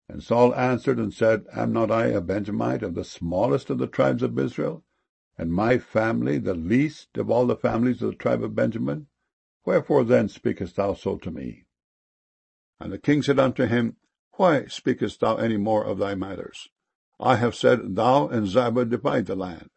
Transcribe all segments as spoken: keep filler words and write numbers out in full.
And Saul answered and said, Am not I a Benjamite of the smallest of the tribes of Israel, and my family the least of all the families of the tribe of Benjamin? Wherefore then speakest thou so to me? And the king said unto him, Why speakest thou any more of thy matters? I have said, Thou and Ziba divide the land.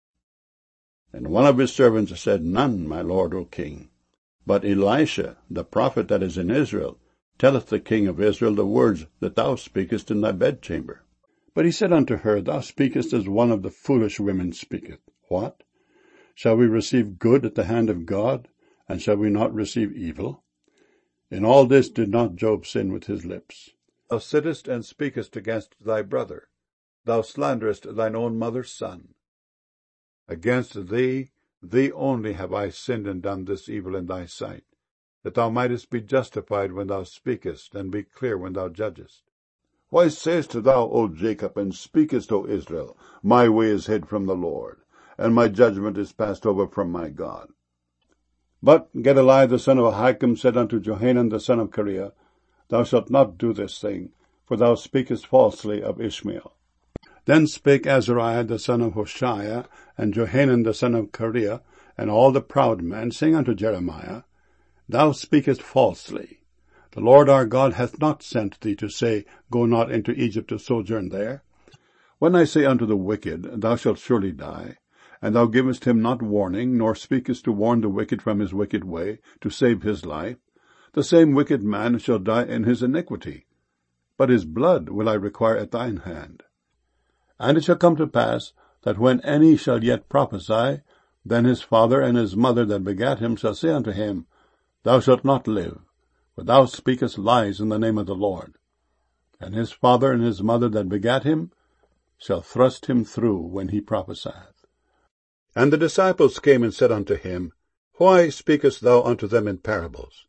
And one of his servants said, None, my lord, O king. But Elisha, the prophet that is in Israel, telleth the king of Israel the words that thou speakest in thy bedchamber. But he said unto her, Thou speakest as one of the foolish women speaketh. What? Shall we receive good at the hand of God, and shall we not receive evil? In all this did not Job sin with his lips. Thou sittest and speakest against thy brother. Thou slanderest thine own mother's son. Against thee, thee only have I sinned and done this evil in thy sight, that thou mightest be justified when thou speakest, and be clear when thou judgest. Why sayest thou, O Jacob, and speakest, O Israel, My way is hid from the Lord, and my judgment is passed over from my God? But Gedaliah the son of Ahikam said unto Johanan the son of Kareah, Thou shalt not do this thing, for thou speakest falsely of Ishmael. Then spake Azariah the son of Hoshaiah, and Johanan the son of Kareah, and all the proud men, saying unto Jeremiah, Thou speakest falsely. The Lord our God hath not sent thee to say, Go not into Egypt to sojourn there. When I say unto the wicked, Thou shalt surely die, and thou givest him not warning, nor speakest to warn the wicked from his wicked way, to save his life, the same wicked man shall die in his iniquity. But his blood will I require at thine hand. And it shall come to pass, that when any shall yet prophesy, then his father and his mother that begat him shall say unto him, Thou shalt not live, for thou speakest lies in the name of the Lord. And his father and his mother that begat him shall thrust him through when he prophesieth. And the disciples came and said unto him, Why speakest thou unto them in parables?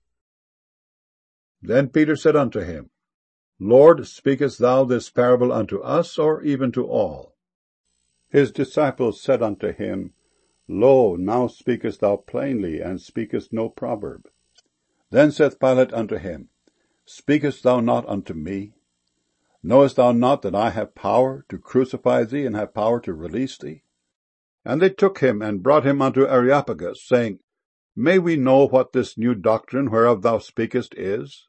Then Peter said unto him, Lord, speakest thou this parable unto us, or even to all? His disciples said unto him, Lo, now speakest thou plainly, and speakest no proverb. Then saith Pilate unto him, Speakest thou not unto me? Knowest thou not that I have power to crucify thee, and have power to release thee? And they took him, and brought him unto Areopagus, saying, May we know what this new doctrine whereof thou speakest is?